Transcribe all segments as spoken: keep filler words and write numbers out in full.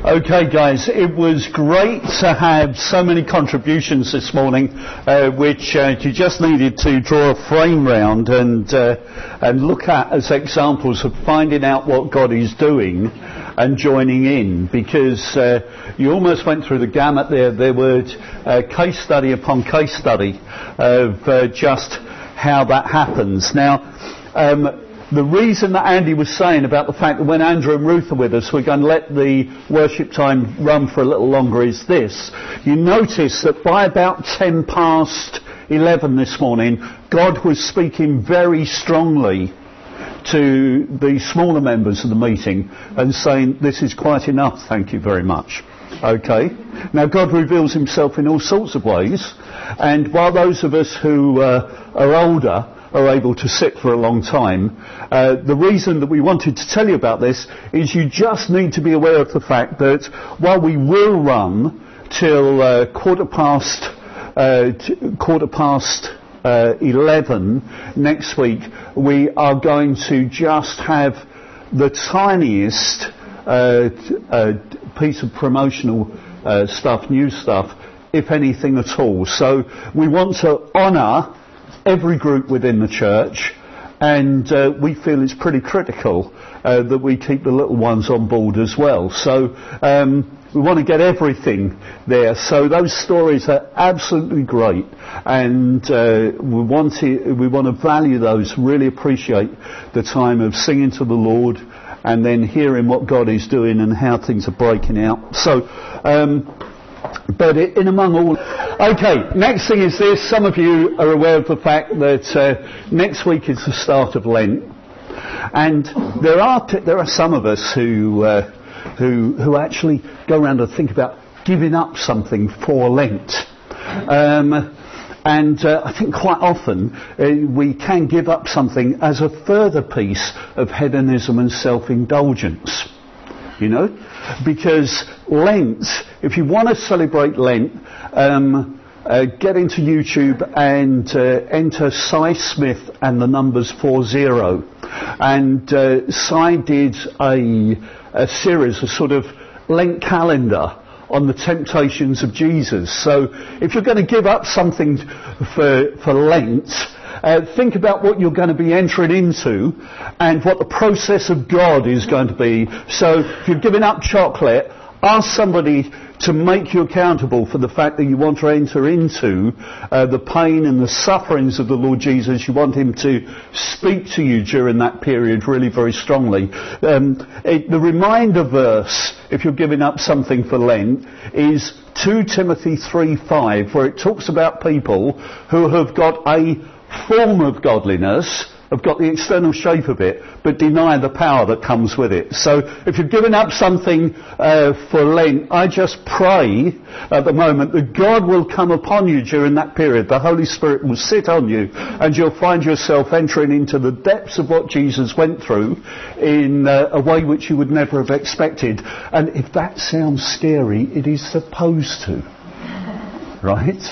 Okay, guys, it was great to have so many contributions this morning, uh, which uh, you just needed to draw a frame round and uh, and look at as examples of finding out what God is doing and joining in, because uh, you almost went through the gamut there. There were uh, case study upon case study of uh, just how that happens. Now, um, the reason that Andy was saying about the fact that when Andrew and Ruth are with us, we're going to let the worship time run for a little longer is this. You notice that by about ten past eleven this morning, God was speaking very strongly to the smaller members of the meeting and saying, this is quite enough, thank you very much. Okay. Now, God reveals himself in all sorts of ways, and while those of us who uh, are older are able to sit for a long time, uh, the reason that we wanted to tell you about this is you just need to be aware of the fact that while we will run till uh, quarter past uh, t- quarter past uh, eleven next week, we are going to just have the tiniest uh, t- uh, piece of promotional uh, stuff, new stuff, if anything at all. So we want to honour every group within the church, and uh, we feel it's pretty critical uh, that we keep the little ones on board as well. So um, we want to get everything there. So those stories are absolutely great, and uh, we want to, we want to value those, really appreciate the time of singing to the Lord and then hearing what God is doing and how things are breaking out. So um, But in among all... Okay, next thing is this. Some of you are aware of the fact that uh, next week is the start of Lent. And there are t- there are some of us who, uh, who, who actually go around and think about giving up something for Lent. Um, and uh, I think quite often uh, we can give up something as a further piece of hedonism and self-indulgence. You know? Because Lent, if you want to celebrate Lent, um, uh, get into YouTube and uh, enter Cy Smith and the numbers four zero. And uh, Cy did a, a series, a sort of Lent calendar on the temptations of Jesus. So if you're going to give up something for, for Lent, Uh, think about what you're going to be entering into and what the process of God is going to be. So if you're giving up chocolate, ask somebody to make you accountable for the fact that you want to enter into uh, the pain and the sufferings of the Lord Jesus. You want him to speak to you during that period really very strongly. Um, it, the reminder verse, if you're giving up something for Lent, is two Timothy three five, where it talks about people who have got a form of godliness, have got the external shape of it, but deny the power that comes with it. So if you're giving up something uh, for Lent, I just pray at the moment that God will come upon you during that period. The Holy Spirit will sit on you, and you'll find yourself entering into the depths of what Jesus went through in uh, a way which you would never have expected. And if that sounds scary, it is supposed to. Right?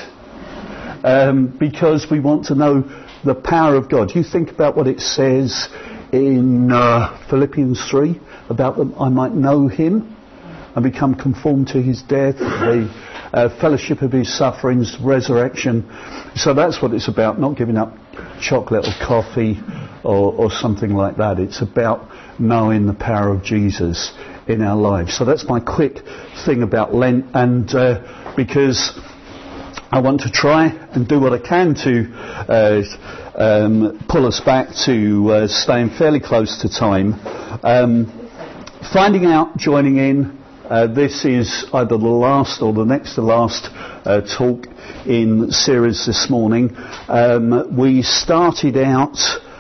Um, because we want to know the power of God. You think about what it says in uh, Philippians three about that I might know him and become conformed to his death, the uh, fellowship of his sufferings, resurrection. So that's what it's about, not giving up chocolate or coffee or, or something like that. It's about knowing the power of Jesus in our lives. So that's my quick thing about Lent, and uh, because I want to try and do what I can to uh, um, pull us back to uh, staying fairly close to time. Um, finding out, joining in. Uh, this is either the last or the next to last uh, talk in the series this morning. Um, we started out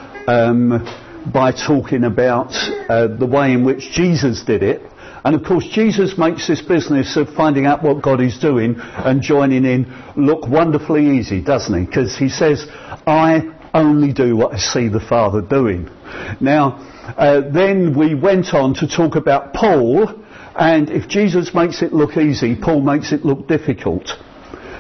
um, by talking about uh, the way in which Jesus did it. And of course, Jesus makes this business of finding out what God is doing and joining in look wonderfully easy, doesn't he? Because he says, I only do what I see the Father doing. Now, uh, then we went on to talk about Paul, and if Jesus makes it look easy, Paul makes it look difficult.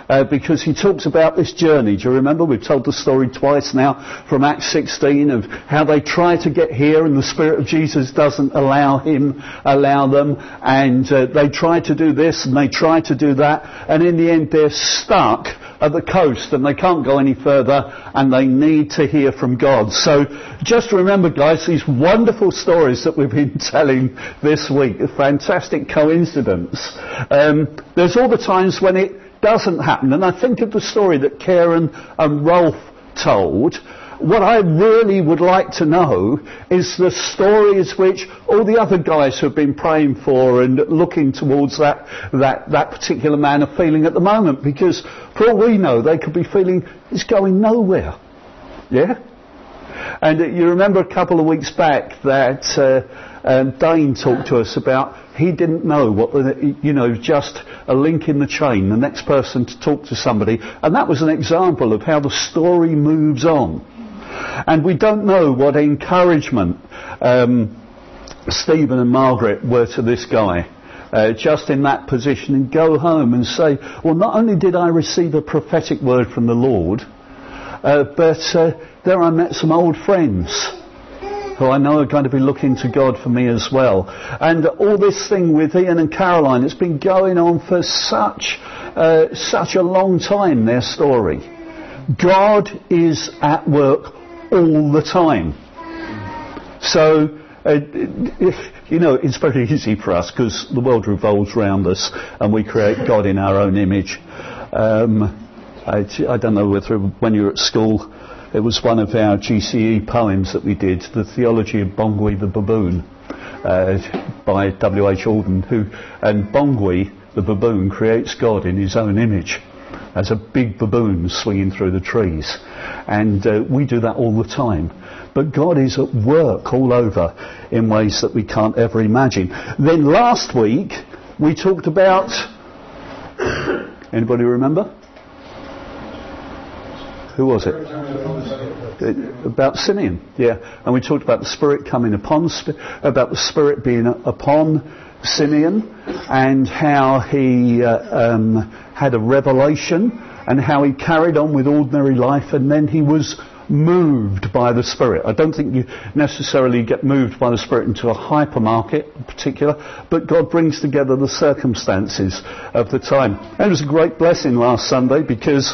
uh, because he talks about this journey. Do you remember? We've told the story twice now from Acts sixteen of how they try to get here and the Spirit of Jesus doesn't allow him, allow them, and uh, they try to do this and they try to do that, and in the end they're stuck at the coast and they can't go any further and they need to hear from God. So just remember, guys, these wonderful stories that we've been telling this week, a fantastic coincidence. Um, there's all the times when it doesn't happen, and I think of the story that Karen and Rolf told. What I really would like to know is the stories which all the other guys who have been praying for and looking towards that, that, that particular man are feeling at the moment, because for all we know they could be feeling it's going nowhere. Yeah? And uh, you remember a couple of weeks back that uh, um, Dane talked to us about he didn't know what the, you know, just a link in the chain, the next person to talk to somebody, and that was an example of how the story moves on. And we don't know what encouragement um, Stephen and Margaret were to this guy, uh, just in that position, and go home and say, well, not only did I receive a prophetic word from the Lord, uh, but uh, there I met some old friends who I know are going to be looking to God for me as well. And all this thing with Ian and Caroline, it's been going on for such, uh, such a long time, their story. God is at work all the time. So, uh, if, you know, it's very easy for us because the world revolves around us and we create God in our own image. Um, I, I don't know whether when you were at school, it was one of our G C E poems that we did, The Theology of Bongui the Baboon, uh, by W H Auden, who, and Bongui the baboon creates God in his own image as a big baboon swinging through the trees. And uh, we do that all the time. But God is at work all over in ways that we can't ever imagine. Then last week we talked about, anybody remember? Who was it? Uh, about Simeon, yeah. And we talked about the Spirit coming upon, about the Spirit being upon Simeon, and how he uh, um, had a revelation, and how he carried on with ordinary life, and then he was moved by the Spirit. I don't think you necessarily get moved by the Spirit into a hypermarket in particular, but God brings together the circumstances of the time. And it was a great blessing last Sunday because,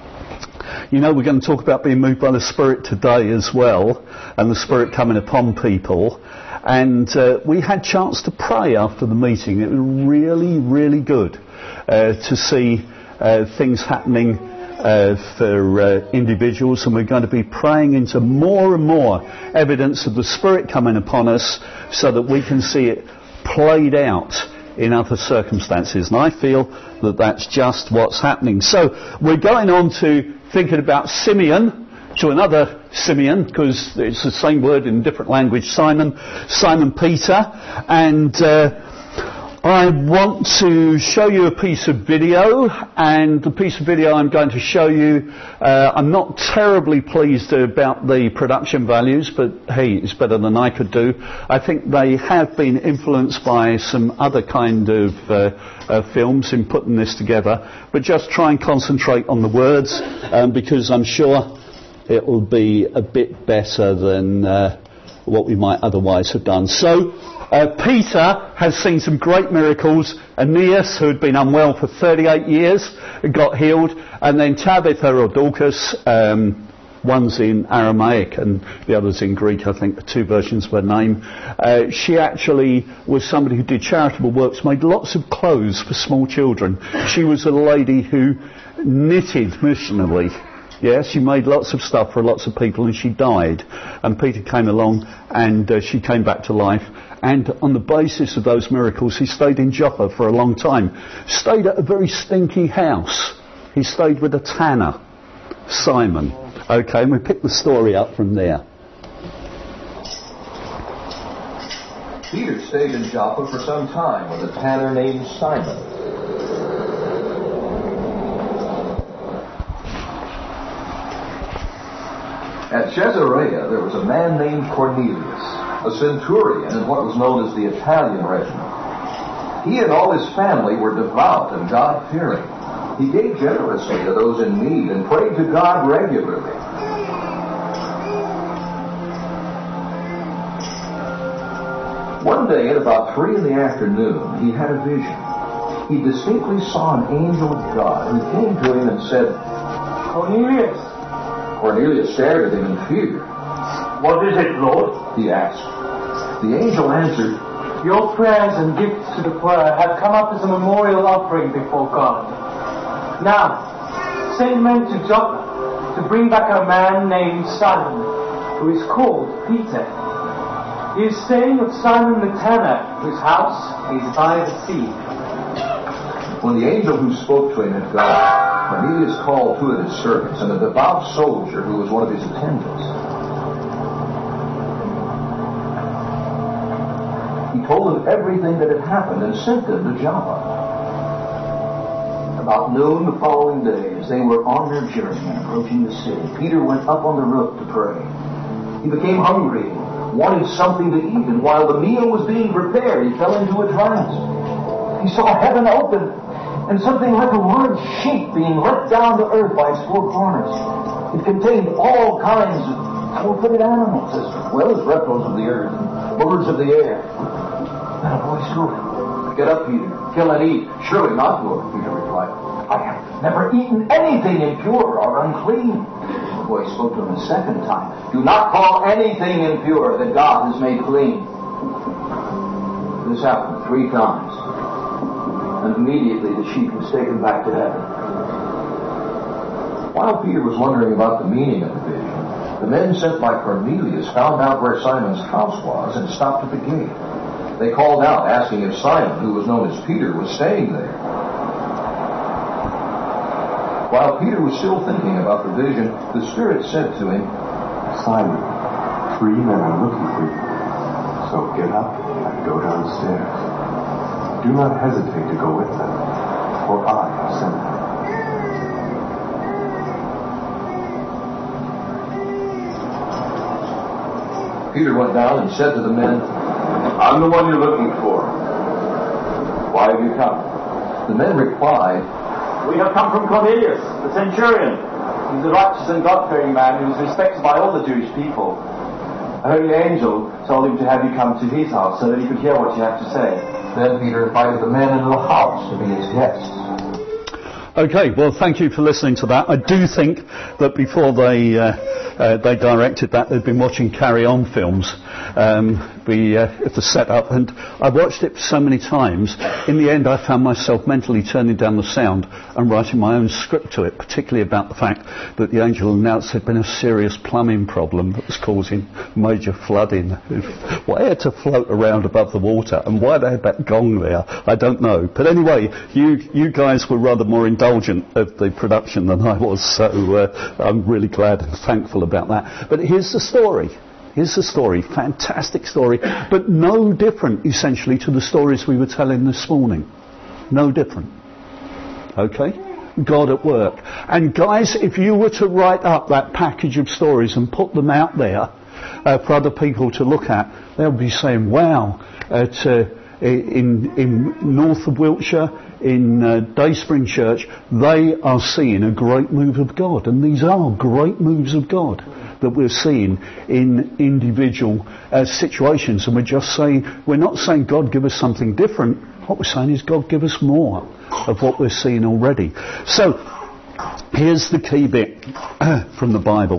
you know, we're going to talk about being moved by the Spirit today as well, and the Spirit coming upon people. And uh, we had a chance to pray after the meeting. It was really, really good uh, to see uh, things happening uh, for uh, individuals, and we're going to be praying into more and more evidence of the Spirit coming upon us so that we can see it played out in other circumstances. And I feel that that's just what's happening. So we're going on to thinking about Simeon, to another Simeon, because it's the same word in a different language, Simon, Simon Peter. And uh, I want to show you a piece of video, and the piece of video I'm going to show you, uh, I'm not terribly pleased about the production values, but hey, it's better than I could do. I think they have been influenced by some other kind of uh, uh, films in putting this together, but just try and concentrate on the words, um, because I'm sure it will be a bit better than uh, what we might otherwise have done. So, uh, Peter has seen some great miracles. Aeneas, who had been unwell for thirty-eight years, got healed. And then Tabitha or Dorcas, um, one's in Aramaic and the other's in Greek, I think, the two versions of her name. Uh, she actually was somebody who did charitable works, made lots of clothes for small children. She was a lady who knitted missionally. Yes, she made lots of stuff for lots of people, and she died. And Peter came along, and uh, she came back to life. And on the basis of those miracles, he stayed in Joppa for a long time. Stayed at a very stinky house. He stayed with a tanner, Simon. Okay, and we pick the story up from there. Peter stayed in Joppa for some time with a tanner named Simon. At Caesarea, there was a man named Cornelius, a centurion in what was known as the Italian regiment. He and all his family were devout and God-fearing, He gave generously to those in need and prayed to God regularly. One day at about three in the afternoon, he had a vision. He distinctly saw an angel of God who came to him and said, Cornelius. Cornelius stared at him in fear. What is it, Lord? He asked. The angel answered, Your prayers and gifts to the poor have come up as a memorial offering before God. Now, send men to Joppa to bring back a man named Simon, who is called Peter. He is staying with Simon the tanner, whose house is by the sea. When the angel who spoke to him had gone, Cornelius called two of his servants and a devout soldier who was one of his attendants. He told them everything that had happened and sent them to Joppa. About noon the following day, as they were on their journey and approaching the city, Peter went up on the roof to pray. He became hungry, wanted something to eat, and while the meal was being prepared, he fell into a trance. He saw heaven open, and something like a large sheet being let down to earth by its four corners. It contained all kinds of four-footed animals, as well as reptiles of the earth and birds of the air. And a voice spoke, Get up, Peter, kill and eat. Surely not, Lord, Peter replied. I have never eaten anything impure or unclean. The voice spoke to him a second time. Do not call anything impure that God has made clean. This happened three times. And immediately the sheep was taken back to heaven. While Peter was wondering about the meaning of the vision, the men sent by Cornelius found out where Simon's house was and stopped at the gate. They called out, asking if Simon, who was known as Peter, was staying there. While Peter was still thinking about the vision, the Spirit said to him, Simon, three men are looking for you. So get up and go downstairs. Do not hesitate to go with them, for I have sent them. Peter went down and said to the men, I'm the one you're looking for. Why have you come? The men replied, We have come from Cornelius, the centurion. He's a righteous and God-fearing man who is respected by all the Jewish people. A holy angel told him to have you come to his house so that he could hear what you have to say. Then Peter invited the men into the house to be his guests. Okay, well, thank you for listening to that. I do think that before they uh, uh, they directed that, they'd been watching Carry On films, um, the, uh, the setup, and I watched it so many times. In the end, I found myself mentally turning down the sound and writing my own script to it, particularly about the fact that the angel announced there'd been a serious plumbing problem that was causing major flooding. Why it had to float around above the water, and why they had that gong there, I don't know. But anyway, you you guys were rather more indulgent of the production than I was, so uh, I'm really glad and thankful about that. But here's the story. Here's the story. Fantastic story, but no different, essentially, to the stories we were telling this morning. No different. Okay? God at work. And guys, if you were to write up that package of stories and put them out there uh, for other people to look at, they'll be saying, wow, at, uh, in, in north of Wiltshire, in uh, Dayspring Church, they are seeing a great move of God. And these are great moves of God that we're seeing in individual uh, situations. And we're just saying, we're not saying God give us something different. What we're saying is God give us more of what we're seeing already. So, here's the key bit from the Bible.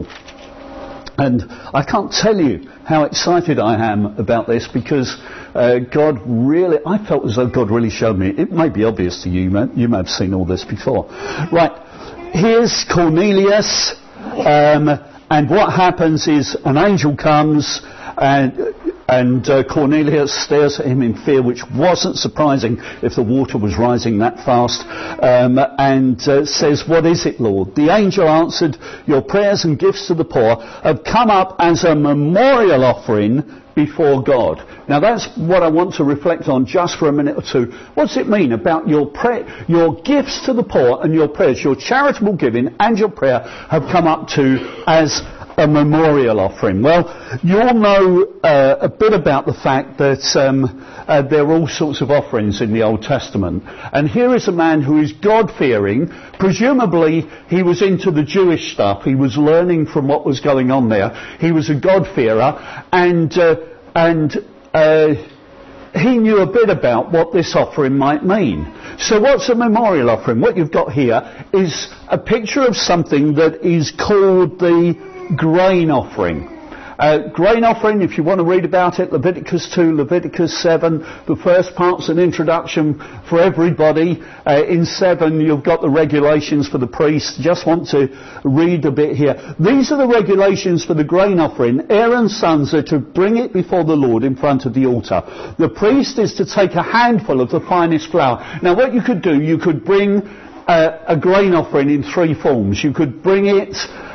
And I can't tell you how excited I am about this, because uh, God really, I felt as though God really showed me. It may be obvious to you, man. You may have seen all this before. Right, here's Cornelius, um, and what happens is an angel comes, and and uh, Cornelius stares at him in fear, which wasn't surprising if the water was rising that fast, um, and uh, says, what is it, Lord? The angel answered, your prayers and gifts to the poor have come up as a memorial offering before God. Now that's what I want to reflect on just for a minute or two. What does it mean about your pray- your gifts to the poor and your prayers, your charitable giving and your prayer have come up to as a memorial offering? Well, you all know uh, a bit about the fact that um, uh, there are all sorts of offerings in the Old Testament. And here is a man who is God-fearing. Presumably, he was into the Jewish stuff. He was learning from what was going on there. He was a God-fearer. And, uh, and uh, he knew a bit about what this offering might mean. So what's a memorial offering? What you've got here is a picture of something that is called the grain offering. Uh, grain offering, if you want to read about it, Leviticus two, Leviticus seven, the first part's an introduction for everybody. Uh, in seven, you've got the regulations for the priests. Just want to read a bit here. These are the regulations for the grain offering. Aaron's sons are to bring it before the Lord in front of the altar. The priest is to take a handful of the finest flour. Now, what you could do, you could bring uh, a grain offering in three forms. You could bring it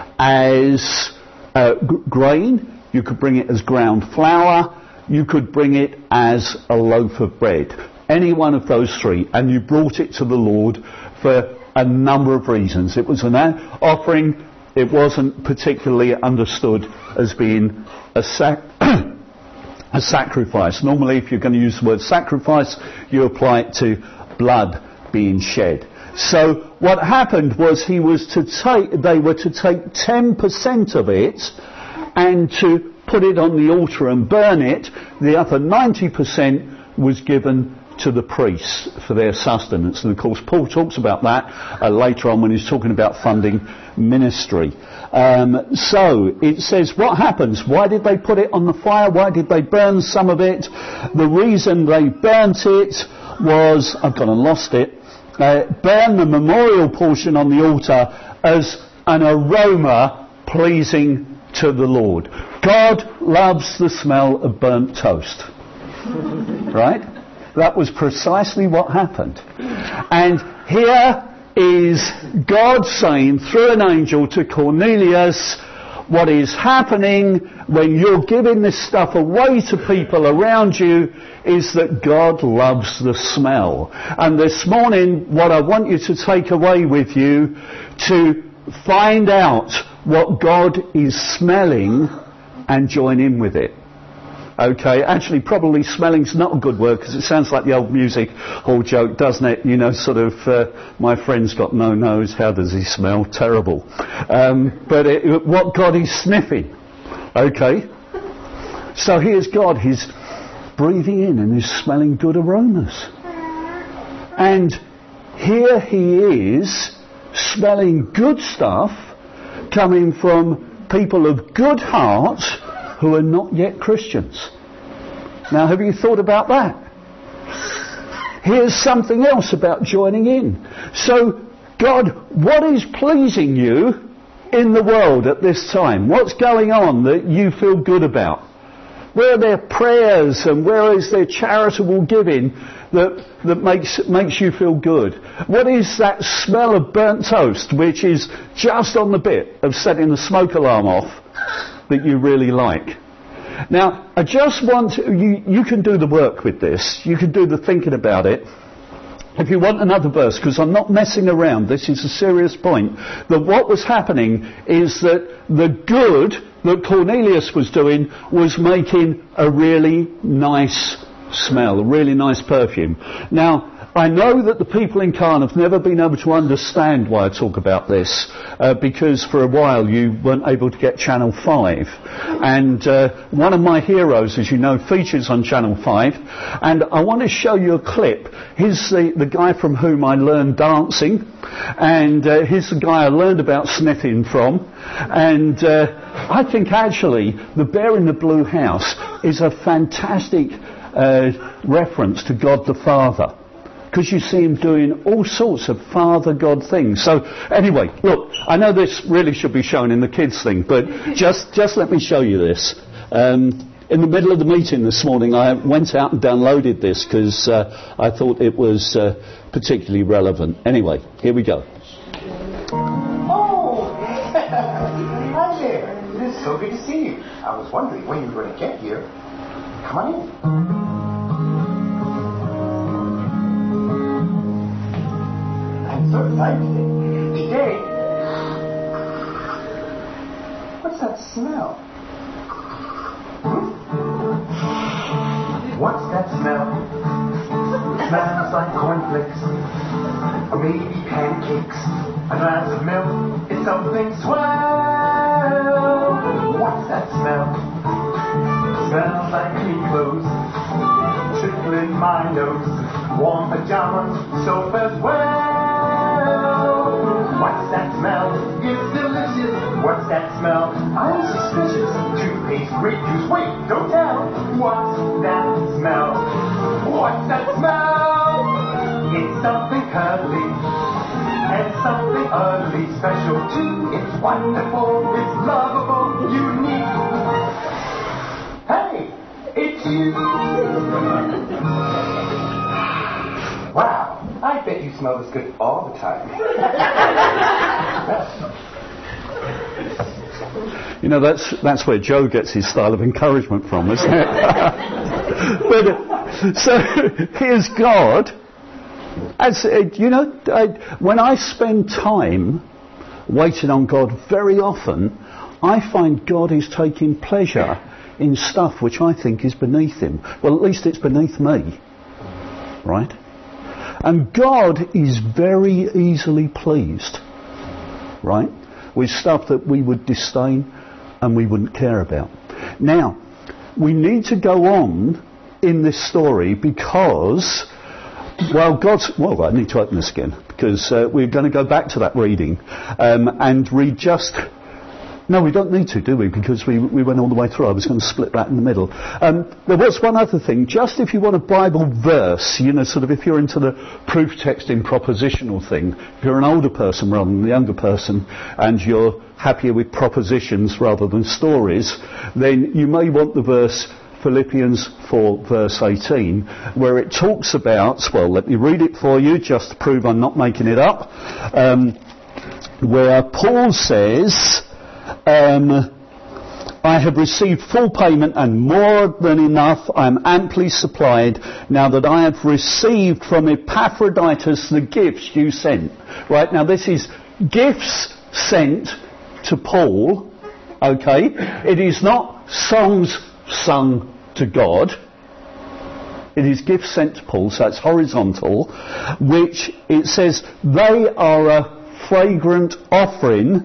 as uh, g- grain. You could bring it as ground flour. You could bring it as a loaf of bread. Any one of those three. And you brought it to the Lord for a number of reasons. It was an offering. It wasn't particularly understood as being a, sac- a sacrifice. Normally, if you're going to use the word sacrifice, you apply it to blood being shed. So what happened was he was to take, they were to take ten percent of it and to put it on the altar and burn it. The other ninety percent was given to the priests for their sustenance. And of course Paul talks about that uh, later on when he's talking about funding ministry. Um, so it says what happens? Why did they put it on the fire? Why did they burn some of it? The reason they burnt it was, I've gone and lost it, uh, burn the memorial portion on the altar as an aroma pleasing to the Lord. God loves the smell of burnt toast. Right? That was precisely what happened. And here is God saying through an angel to Cornelius, what is happening when you're giving this stuff away to people around you is that God loves the smell. And this morning, what I want you to take away with you to find out what God is smelling and join in with it. Okay, actually probably smelling's not a good word because it sounds like the old music hall joke, doesn't it? You know, sort of, uh, my friend's got no nose, how does he smell? Terrible. Um, but it, what God is sniffing. Okay. So here's God, he's breathing in and he's smelling good aromas. And here he is smelling good stuff coming from people of good heart who are not yet Christians. Now, have you thought about that? Here's something else about joining in. So, God, what is pleasing you in the world at this time? What's going on that you feel good about? Where are there prayers and where is there charitable giving that, that makes, makes you feel good? What is that smell of burnt toast which is just on the bit of setting the smoke alarm off that you really like? Now, I just want to, you, you can do the work with this. You can do the thinking about it. If you want another verse, because I'm not messing around, this is a serious point, that what was happening is that the good that Cornelius was doing was making a really nice smell, a really nice perfume. Now, I know that the people in Caen have never been able to understand why I talk about this, uh, because for a while you weren't able to get Channel five. And uh, one of my heroes, as you know, features on Channel five. And I want to show you a clip. Here's the, the guy from whom I learned dancing. And uh, here's the guy I learned about sniffing from. And uh, I think actually The Bear in the Blue House is a fantastic uh, reference to God the Father. Because you see him doing all sorts of Father God things. So anyway, look, I know this really should be shown in the kids thing, but just just let me show you this. Um, in the middle of the meeting this morning, I went out and downloaded this because uh, I thought it was uh, particularly relevant. Anyway, here we go. Oh, hi there. It is so good to see you. I was wondering when you were going to get here. Come on in. I'm so excited. Today, what's that smell? Hmm? What's that smell? Smells like cornflakes, or maybe pancakes. A glass of milk is something swell. What's that smell? Smells like clean clothes, tickling my nose. Warm pajamas, soap as well. What's that smell? It's delicious. What's that smell? I'm suspicious. Toothpaste, grape juice. Wait, don't tell. What's that smell? What's that smell? It's something cuddly and something ugly, special too. It's wonderful, it's lovable, unique. Hey, it's you. Wow, I bet you smell this good all the time. You know, that's that's where Joe gets his style of encouragement from, isn't it? But uh, so here's God. As uh, you know, I, when I spend time waiting on God, very often I find God is taking pleasure in stuff which I think is beneath him. Well, at least it's beneath me, right? And God is very easily pleased, right, with stuff that we would disdain and we wouldn't care about. Now, we need to go on in this story because, well, God's... Well, I need to open this again because uh, we're going to go back to that reading um, and read just... No, we don't need to, do we? Because we we went all the way through. I was going to split that in the middle. Um, there was one other thing. Just if you want a Bible verse, you know, sort of if you're into the proof texting propositional thing, if you're an older person rather than a younger person, and you're happier with propositions rather than stories, then you may want the verse Philippians four verse eighteen, where it talks about, well, let me read it for you just to prove I'm not making it up, um, where Paul says... Um, I have received full payment and more than enough. I am amply supplied now that I have received from Epaphroditus the gifts you sent. Right, now this is gifts sent to Paul, okay? It is not songs sung to God. It is gifts sent to Paul, so it's horizontal, which it says they are a fragrant offering,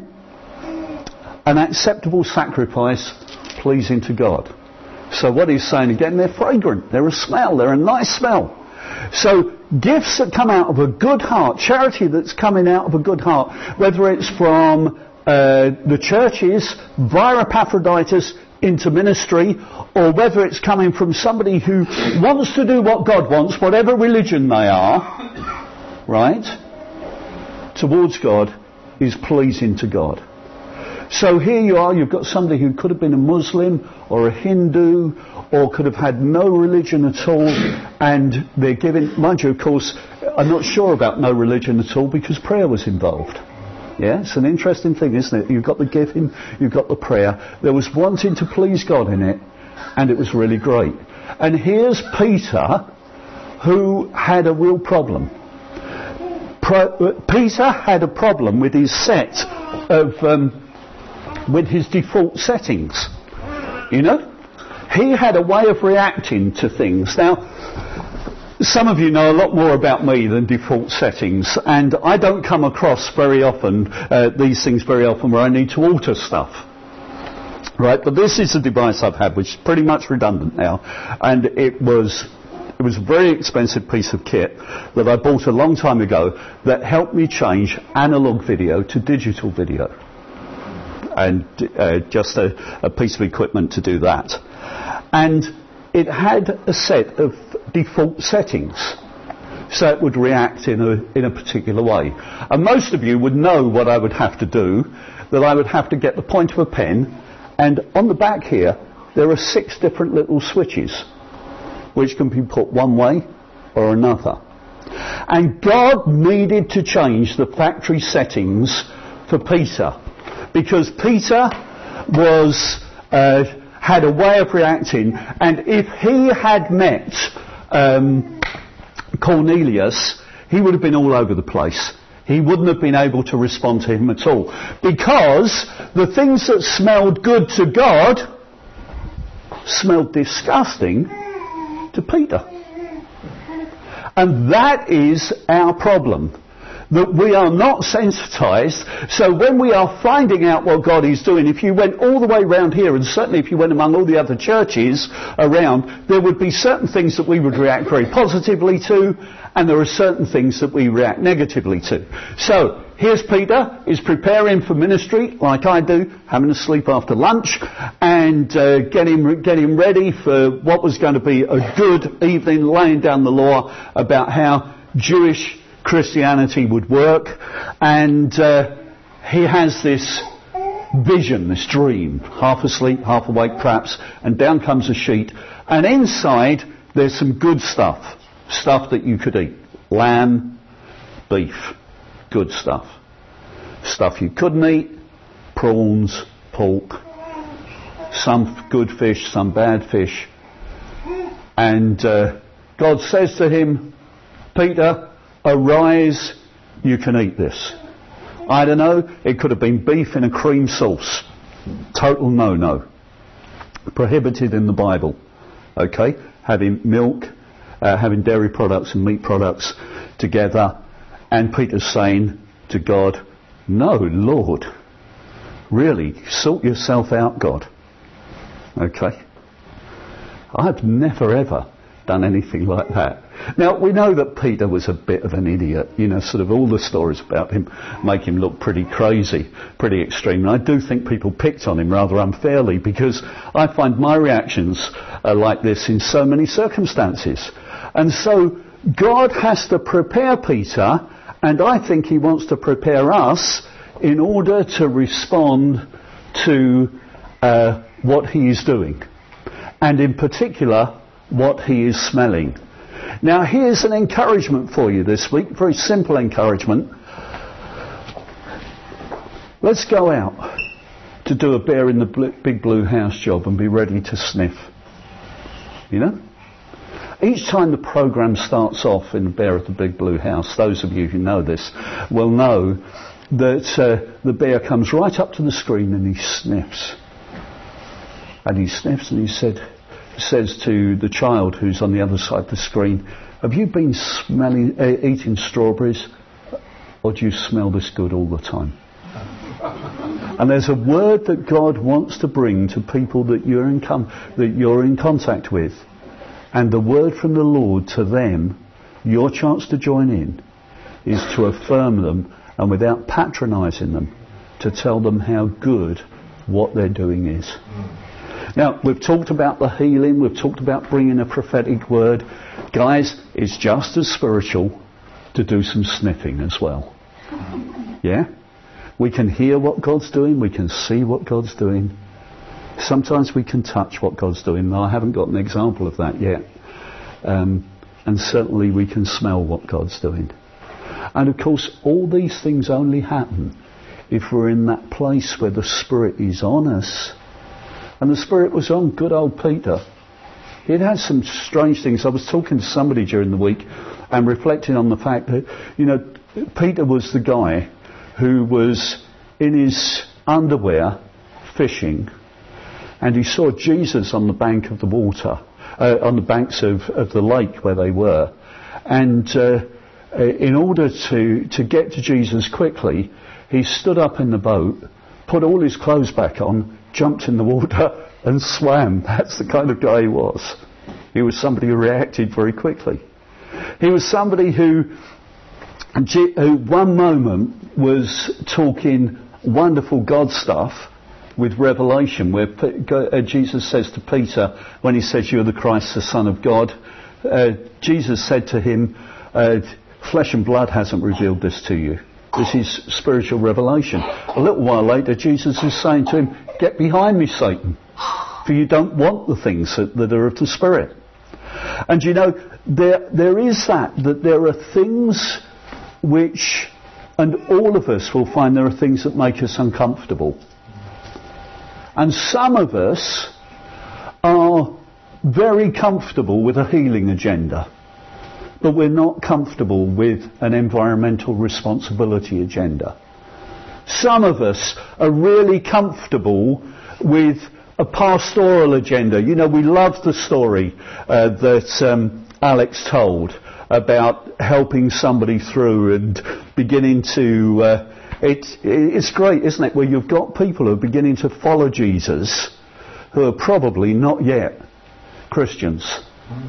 an acceptable sacrifice pleasing to God. So what he's saying again, they're fragrant, they're a smell, they're a nice smell. So gifts that come out of a good heart, charity that's coming out of a good heart, whether it's from uh, the churches via Epaphroditus into ministry, or whether it's coming from somebody who wants to do what God wants, whatever religion they are, right, towards God, is pleasing to God. So here you are, you've got somebody who could have been a Muslim or a Hindu or could have had no religion at all, and they're giving, mind you, of course, I'm not sure about no religion at all because prayer was involved. Yeah, it's an interesting thing, isn't it? You've got the giving, you've got the prayer. There was wanting to please God in it, and it was really great. And here's Peter, who had a real problem. Pro- Peter had a problem with his set of... Um, with his default settings. You know? He had a way of reacting to things. Now, some of you know a lot more about me than default settings, and I don't come across very often, uh, these things very often, where I need to alter stuff. Right? But this is a device I've had, which is pretty much redundant now, and it was... It was a very expensive piece of kit that I bought a long time ago that helped me change analog video to digital video. And uh, just a, a piece of equipment to do that. And it had a set of default settings, so it would react in a, in a particular way. And most of you would know what I would have to do, that I would have to get the point of a pen, and on the back here, there are six different little switches, which can be put one way or another. And God needed to change the factory settings for Peter, because Peter was uh, had a way of reacting, and if he had met um, Cornelius, he would have been all over the place. he wouldn't have been able to respond to him at all. Because the things that smelled good to God smelled disgusting to Peter. And that is our problem. That we are not sensitized. So when we are finding out what God is doing, if you went all the way around here, and certainly if you went among all the other churches around, there would be certain things that we would react very positively to, and there are certain things that we react negatively to. So here's Peter, is preparing for ministry, like I do, having a sleep after lunch, and uh, getting, getting ready for what was going to be a good evening, laying down the law about how Jewish Christianity would work, and uh, he has this vision, this dream, half asleep, half awake perhaps, and down comes a sheet, and inside there's some good stuff, stuff that you could eat, lamb, beef, good stuff. Stuff you couldn't eat, prawns, pork, some good fish, some bad fish, and uh, God says to him, Peter, arise, you can eat this. I don't know, it could have been beef in a cream sauce. Total no-no. Prohibited in the Bible. Okay? Having milk, uh, having dairy products and meat products together. And Peter's saying to God, no, Lord. Really, sort yourself out, God. Okay? I've never ever done anything like that. Now, we know that Peter was a bit of an idiot. You know, sort of all the stories about him make him look pretty crazy, pretty extreme. And I do think people picked on him rather unfairly, because I find my reactions are like this in so many circumstances. And so God has to prepare Peter, and I think he wants to prepare us in order to respond to uh, what he is doing. And in particular, what he is smelling. Now here's an encouragement for you this week, very simple encouragement. Let's go out to do a Bear in the Blue, Big Blue House job and be ready to sniff. You know? Each time the programme starts off in the Bear at the Big Blue House, those of you who know this will know that uh, the bear comes right up to the screen and he sniffs. And he sniffs and he said... says to the child who's on the other side of the screen, have you been smelling, uh, eating strawberries, or do you smell this good all the time? And there's a word that God wants to bring to people that you're in com- that you're in contact with, and the word from the Lord to them, your chance to join in, is to affirm them, and without patronising them, to tell them how good what they're doing is. Now, we've talked about the healing, we've talked about bringing a prophetic word. Guys, it's just as spiritual to do some sniffing as well. Yeah? We can hear what God's doing, we can see what God's doing. Sometimes we can touch what God's doing. I haven't got an example of that yet. Um, and certainly we can smell what God's doing. And of course, all these things only happen if we're in that place where the Spirit is on us. And the Spirit was on good old Peter. He'd had some strange things. I was talking to somebody during the week and reflecting on the fact that, you know, Peter was the guy who was in his underwear fishing, and he saw Jesus on the bank of the water, uh, on the banks of, of the lake where they were. And uh, in order to, to get to Jesus quickly, he stood up in the boat, put all his clothes back on, jumped in the water and swam. That's the kind of guy he was. He was somebody who reacted very quickly. He was somebody who, who one moment was talking wonderful God stuff with revelation, where Jesus says to Peter, when he says, you're the Christ, the Son of God, uh, Jesus said to him, uh, flesh and blood hasn't revealed this to you. This is spiritual revelation. A little while later, Jesus is saying to him, get behind me, Satan, for you don't want the things that, that are of the Spirit. And you know, there there is that, that there are things which, and all of us will find there are things that make us uncomfortable. And some of us are very comfortable with a healing agenda. but we're not comfortable with an environmental responsibility agenda. Some of us are really comfortable with a pastoral agenda. You know, we love the story uh, that um, Alex told about helping somebody through and beginning to... Uh, it, it's great, isn't it, where you've got people who are beginning to follow Jesus who are probably not yet Christians.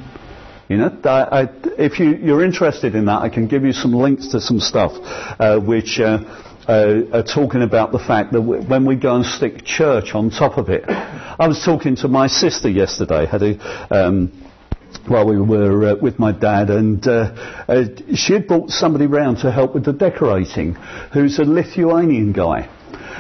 You know, I, I, if you, you're interested in that, I can give you some links to some stuff uh, which uh, uh, are talking about the fact that w- when we go and stick church on top of it. I was talking to my sister yesterday, had a, um, while we were uh, with my dad, and uh, uh, she had brought somebody round to help with the decorating, who's a Lithuanian guy.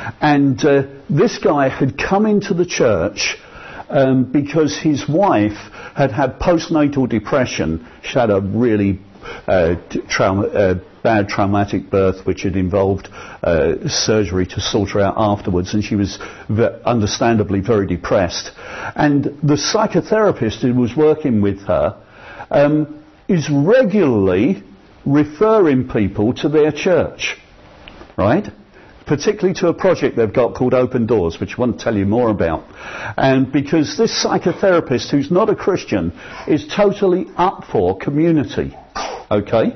And uh, this guy had come into the church um, because his wife had had postnatal depression. She had a really uh, trauma, uh, bad traumatic birth, which had involved uh, surgery to sort her out afterwards, and she was v- understandably very depressed. And the psychotherapist who was working with her um, is regularly referring people to their church, right? Particularly to a project they've got called Open Doors, which I want to tell you more about. And because this psychotherapist, who's not a Christian, is totally up for community, okay?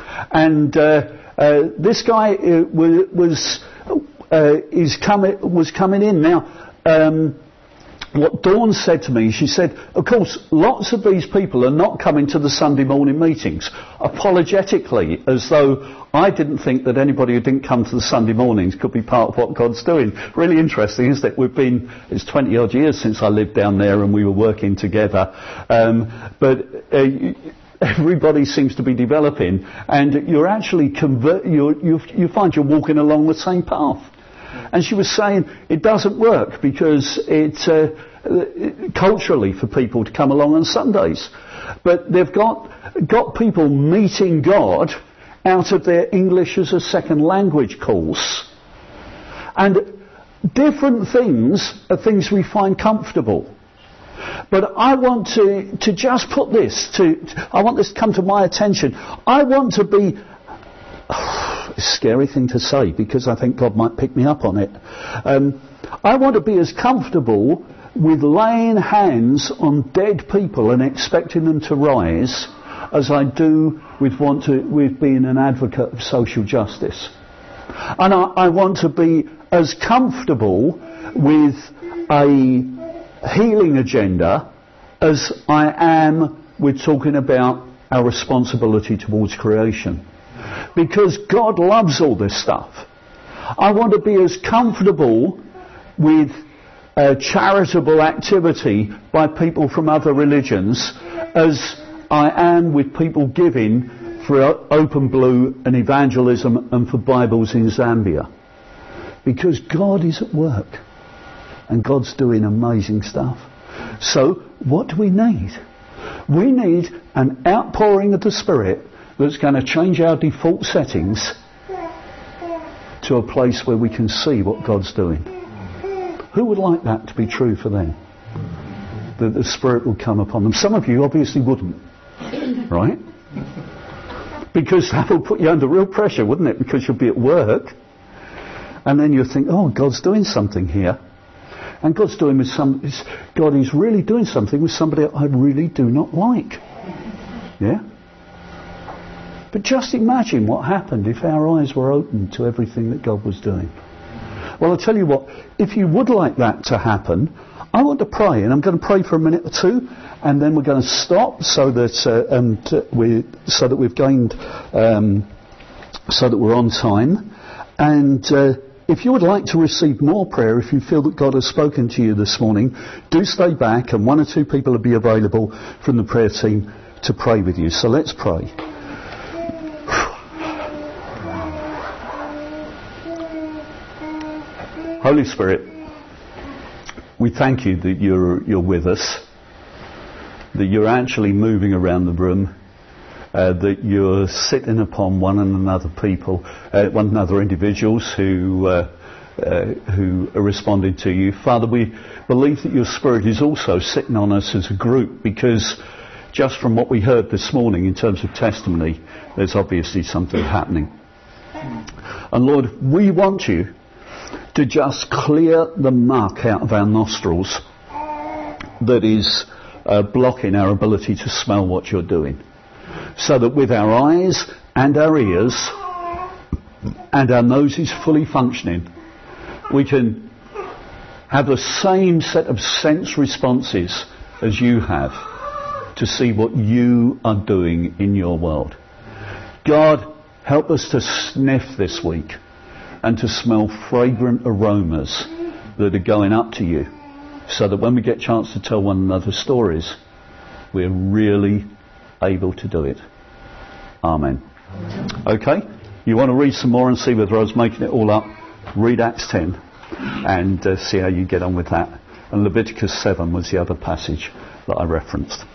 And uh, uh, this guy uh, was uh, is coming was coming in now. Um, What Dawn said to me, she said, of course, lots of these people are not coming to the Sunday morning meetings, apologetically, as though I didn't think that anybody who didn't come to the Sunday mornings could be part of what God's doing. Really interesting, isn't it? We've been, it's twenty odd years since I lived down there and we were working together. Um, but uh, everybody seems to be developing, and you're actually convert, you're, you you find you're walking along the same path. And she was saying it doesn't work because it's uh, culturally for people to come along on Sundays. But they've got got people meeting God out of their English as a second language course. And different things are things we find comfortable. But I want to, to just put this, to, I want this to come to my attention. I want to be... a scary thing to say because I think God might pick me up on it. Um, I want to be as comfortable with laying hands on dead people and expecting them to rise as I do with want to with being an advocate of social justice. And I, I want to be as comfortable with a healing agenda as I am with talking about our responsibility towards creation. Because God loves all this stuff. I want to be as comfortable with uh, charitable activity by people from other religions as I am with people giving for Open Blue and evangelism and for Bibles in Zambia. Because God is at work and God's doing amazing stuff. So what do we need? We need an outpouring of the Spirit that's going to change our default settings to a place where we can see what God's doing. Who would like that to be true for them? That the Spirit will come upon them. Some of you obviously wouldn't, right? Because that will put you under real pressure, wouldn't it? Because you'll be at work and then you'll think, oh, God's doing something here. And God's doing with some, God is really doing something with somebody I really do not like. Yeah? But just imagine what happened if our eyes were open to everything that God was doing. Well, I'll tell you what, if you would like that to happen, I want to pray, and I'm going to pray for a minute or two, and then we're going to stop so that uh, and uh, we so that we've gained um, so that we're on time. And uh, if you would like to receive more prayer, if you feel that God has spoken to you this morning, do stay back, and one or two people will be available from the prayer team to pray with you. So let's pray. Holy Spirit, we thank you that you're you're with us, that you're actually moving around the room, uh, that you're sitting upon one and another people, uh, one another individuals who uh, uh, who are responding to you. Father, we believe that your Spirit is also sitting on us as a group, because just from what we heard this morning in terms of testimony, there's obviously something happening. And Lord, we want you to just clear the muck out of our nostrils that is uh, blocking our ability to smell what you're doing. So that with our eyes and our ears and our noses fully functioning, we can have the same set of sense responses as you have to see what you are doing in your world. God, help us to sniff this week and to smell fragrant aromas that are going up to you, so that when we get a chance to tell one another stories, we're really able to do it. Amen. Okay, you want to read some more and see whether I was making it all up? Read Acts ten and uh, see how you get on with that. And Leviticus seven was the other passage that I referenced.